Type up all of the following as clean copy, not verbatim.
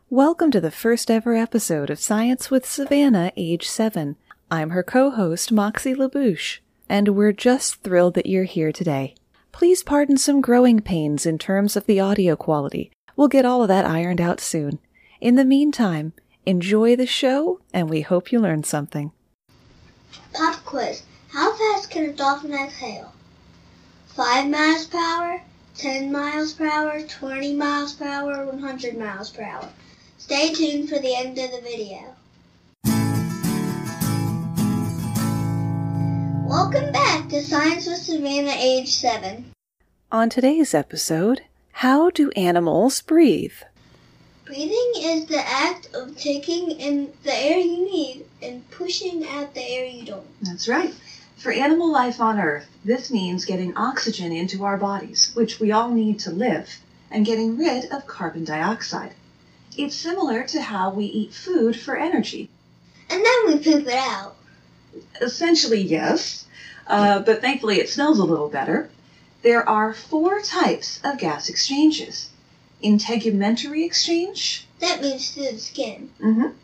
Welcome to the first ever episode of Science with Savannah, age 7. I'm her co-host, Moxie LaBouche, and we're just thrilled that you're here today. Please pardon some growing pains in terms of the audio quality. We'll get all of that ironed out soon. In the meantime, enjoy the show, and we hope you learned something. Pop quiz. How fast can a dolphin exhale? 5 miles per hour, 10 miles per hour, 20 miles per hour, 100 miles per hour. Stay tuned for the end of the video. Welcome back to Science with Savannah, age 7. On today's episode, how do animals breathe? Breathing is the act of taking in the air you need and pushing out the air you don't. That's right. For animal life on Earth, this means getting oxygen into our bodies, which we all need to live, and getting rid of carbon dioxide. It's similar to how we eat food for energy. And then we poop it out. Essentially, yes, but thankfully it smells a little better. There are 4 types of gas exchanges. Integumentary exchange. That means through the skin.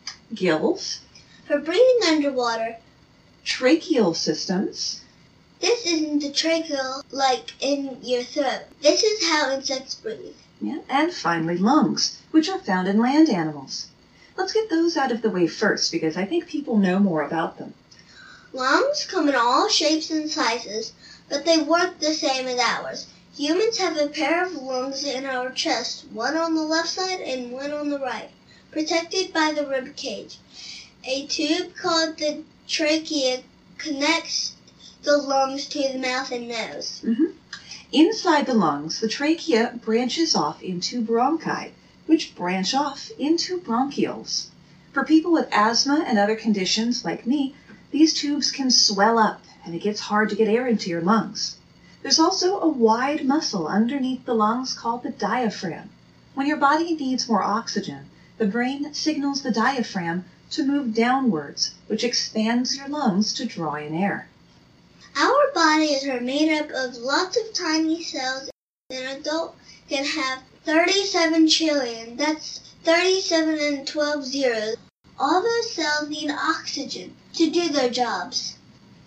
Gills. For breathing underwater. Tracheal systems. This isn't the tracheal like in your throat. This is how insects breathe. Yeah, and finally lungs, which are found in land animals. Let's get those out of the way first because I think people know more about them. Lungs come in all shapes and sizes, but they work the same as ours. Humans have a pair of lungs in our chest, one on the left side and one on the right, protected by the rib cage. A tube called the trachea connects the lungs to the mouth and nose. Inside the lungs, the trachea branches off into bronchi, which branch off into bronchioles. For people with asthma and other conditions like me, these tubes can swell up and it gets hard to get air into your lungs. There's also a wide muscle underneath the lungs called the diaphragm. When your body needs more oxygen, the brain signals the diaphragm to move downwards, which expands your lungs to draw in air. Our bodies are made up of lots of tiny cells. An adult can have 37 trillion. That's 37 and 12 zeros. All those cells need oxygen to do their jobs.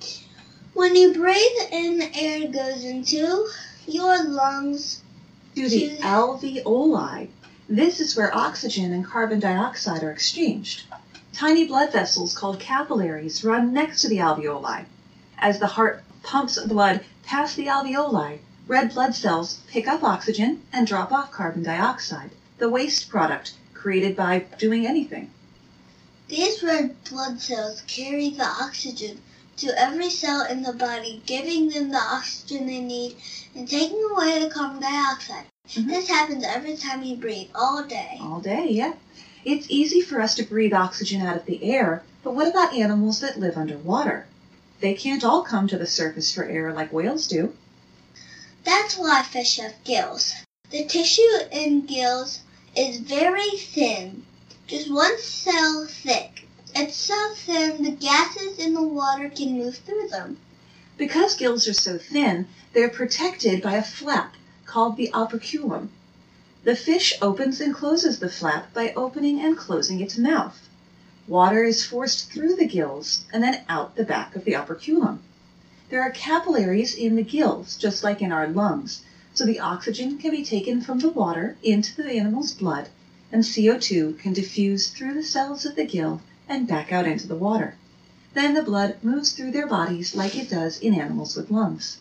When you breathe in, air goes into your lungs To the alveoli. This is where oxygen and carbon dioxide are exchanged. Tiny blood vessels called capillaries run next to the alveoli. As the heart pumps blood past the alveoli, red blood cells pick up oxygen and drop off carbon dioxide, the waste product created by doing anything. These red blood cells carry the oxygen to every cell in the body, giving them the oxygen they need and taking away the carbon dioxide. This happens every time you breathe, all day. All day, yeah. It's easy for us to breathe oxygen out of the air, but what about animals that live underwater? They can't all come to the surface for air like whales do. That's why fish have gills. The tissue in gills is very thin, just 1 cell thick. It's so thin the gases in the water can move through them. Because gills are so thin, they're protected by a flap called the operculum. The fish opens and closes the flap by opening and closing its mouth. Water is forced through the gills and then out the back of the operculum. There are capillaries in the gills, just like in our lungs, so the oxygen can be taken from the water into the animal's blood, and CO2 can diffuse through the cells of the gill and back out into the water. Then the blood moves through their bodies like it does in animals with lungs.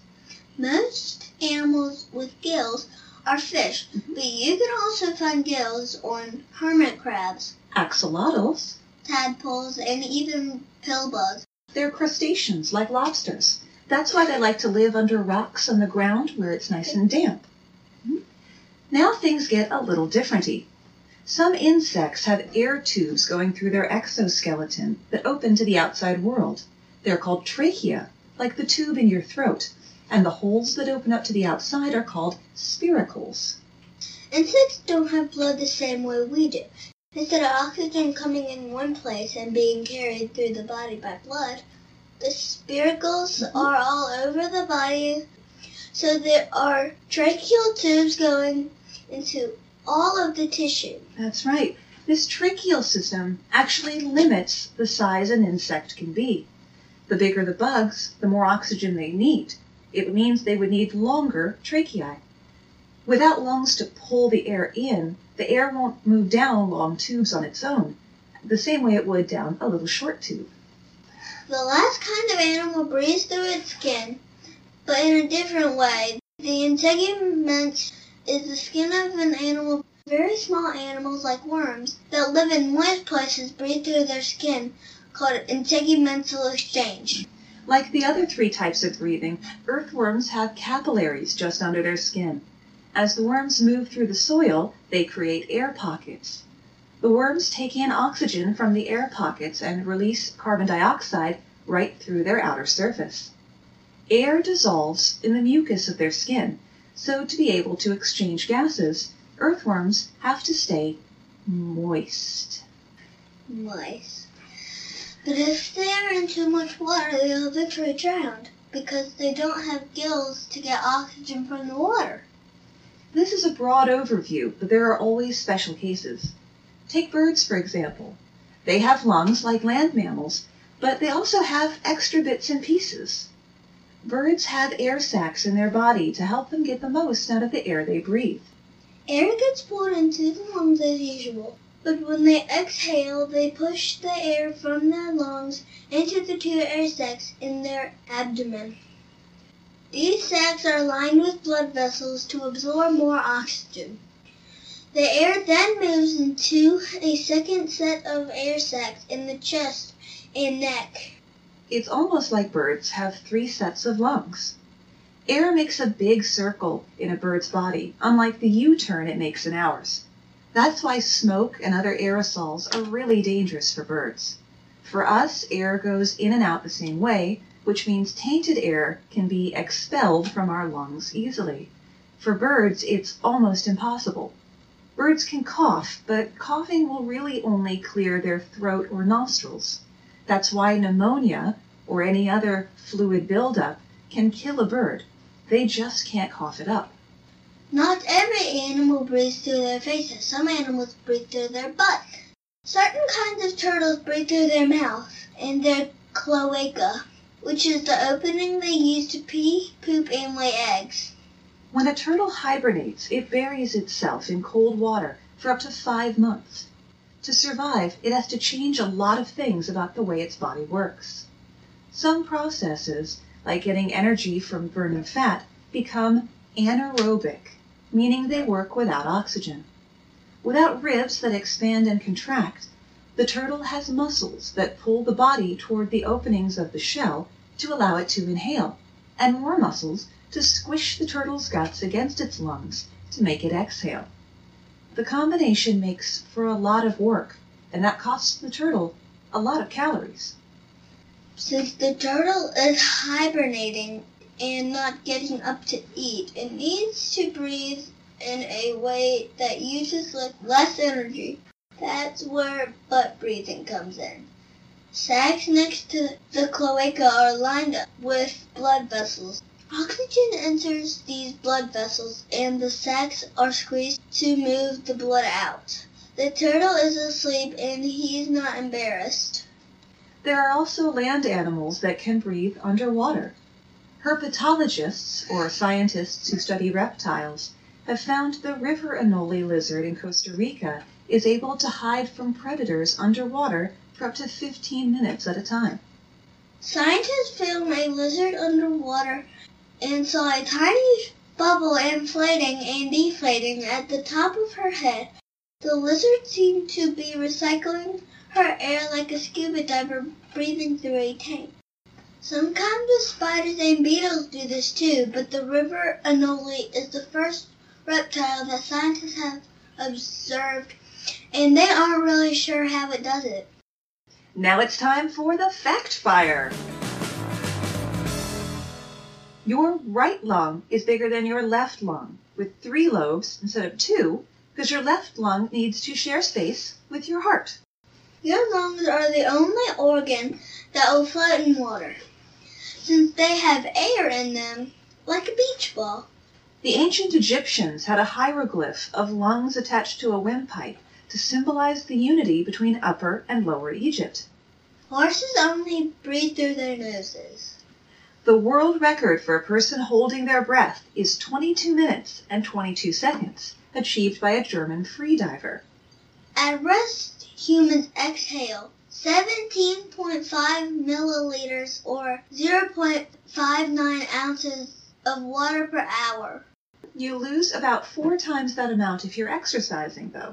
Most animals with gills are fish, but you can also find gills on hermit crabs, Axolotls. tadpoles, and even pill bugs. They're crustaceans like lobsters. That's why they like to live under rocks on the ground where it's nice and damp. Now things get a little differenty. Some insects have air tubes going through their exoskeleton that open to the outside world. They're called trachea, like the tube in your throat, and the holes that open up to the outside are called spiracles. Insects don't have blood the same way we do. Instead of oxygen coming in one place and being carried through the body by blood, the spiracles are all over the body, so there are tracheal tubes going into all of the tissue. That's right. This tracheal system actually limits the size an insect can be. The bigger the bugs, the more oxygen they need. It means they would need longer tracheae. Without lungs to pull the air in, the air won't move down long tubes on its own, the same way it would down a little short tube. The last kind of animal breathes through its skin, but in a different way. The integument is the skin of an animal. Very small animals like worms that live in moist places breathe through their skin, called integumental exchange. Like the other three types of breathing, earthworms have capillaries just under their skin. As the worms move through the soil, they create air pockets. The worms take in oxygen from the air pockets and release carbon dioxide right through their outer surface. Air dissolves in the mucus of their skin, so to be able to exchange gases, earthworms have to stay moist. Moist. But if they are in too much water, they'll eventually drown because they don't have gills to get oxygen from the water. This is a broad overview, but there are always special cases. Take birds, for example. They have lungs like land mammals, but they also have extra bits and pieces. Birds have air sacs in their body to help them get the most out of the air they breathe. Air gets pulled into the lungs as usual, but when they exhale, they push the air from their lungs into the two air sacs in their abdomen. These sacs are lined with blood vessels to absorb more oxygen. The air then moves into a second set of air sacs in the chest and neck. It's almost like birds have 3 sets of lungs. Air makes a big circle in a bird's body, unlike the U-turn it makes in ours. That's why smoke and other aerosols are really dangerous for birds. For us, air goes in and out the same way, which means tainted air can be expelled from our lungs easily. For birds, it's almost impossible. Birds can cough, but coughing will really only clear their throat or nostrils. That's why pneumonia, or any other fluid buildup, can kill a bird. They just can't cough it up. Not every animal breathes through their faces. Some animals breathe through their butt. Certain kinds of turtles breathe through their mouth and their cloaca, which is the opening they use to pee, poop, and lay eggs. When a turtle hibernates, it buries itself in cold water for up to 5 months. To survive, it has to change a lot of things about the way its body works. Some processes, like getting energy from burning fat, become anaerobic, meaning they work without oxygen. Without ribs that expand and contract, the turtle has muscles that pull the body toward the openings of the shell to allow it to inhale, and more muscles to squish the turtle's guts against its lungs to make it exhale. The combination makes for a lot of work, and that costs the turtle a lot of calories. Since the turtle is hibernating and not getting up to eat, it needs to breathe in a way that uses less energy. That's where butt breathing comes in. Sacs next to the cloaca are lined up with blood vessels. Oxygen enters these blood vessels and the sacs are squeezed to move the blood out. The turtle is asleep and he is not embarrassed. There are also land animals that can breathe underwater. Herpetologists, or scientists who study reptiles, have found the river anole lizard in Costa Rica is able to hide from predators underwater for up to 15 minutes at a time. Scientists filmed a lizard underwater and saw a tiny bubble inflating and deflating at the top of her head. The lizard seemed to be recycling her air like a scuba diver breathing through a tank. Some kinds of spiders and beetles do this too, but the river anole is the first reptile that scientists have observed, and they aren't really sure how it does it. Now it's time for the Fact Fire. Your right lung is bigger than your left lung, with 3 lobes instead of 2, because your left lung needs to share space with your heart. Your lungs are the only organ that will float in water, since they have air in them, like a beach ball. The ancient Egyptians had a hieroglyph of lungs attached to a windpipe to symbolize the unity between Upper and Lower Egypt. Horses only breathe through their noses. The world record for a person holding their breath is 22 minutes and 22 seconds, achieved by a German freediver. At rest, humans exhale 17.5 milliliters or 0.59 ounces of water per hour. You lose about 4 times that amount if you're exercising, though.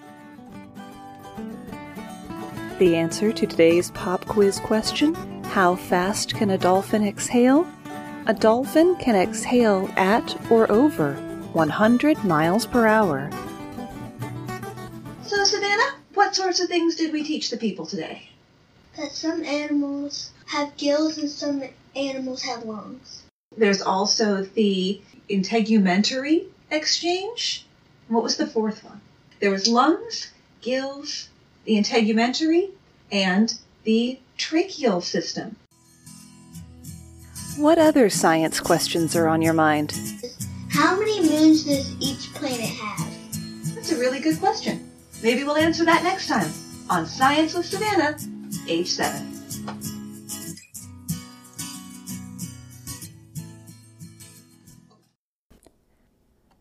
The answer to today's pop quiz question: how fast can a dolphin exhale? A dolphin can exhale at or over 100 miles per hour. So, Savannah, what sorts of things did we teach the people today? That some animals have gills and some animals have lungs. There's also the integumentary exchange. What was the fourth one? There was lungs, gills, the integumentary, and the tracheal system. What other science questions are on your mind? How many moons does each planet have? That's a really good question. Maybe we'll answer that next time on Science with Savannah, age 7.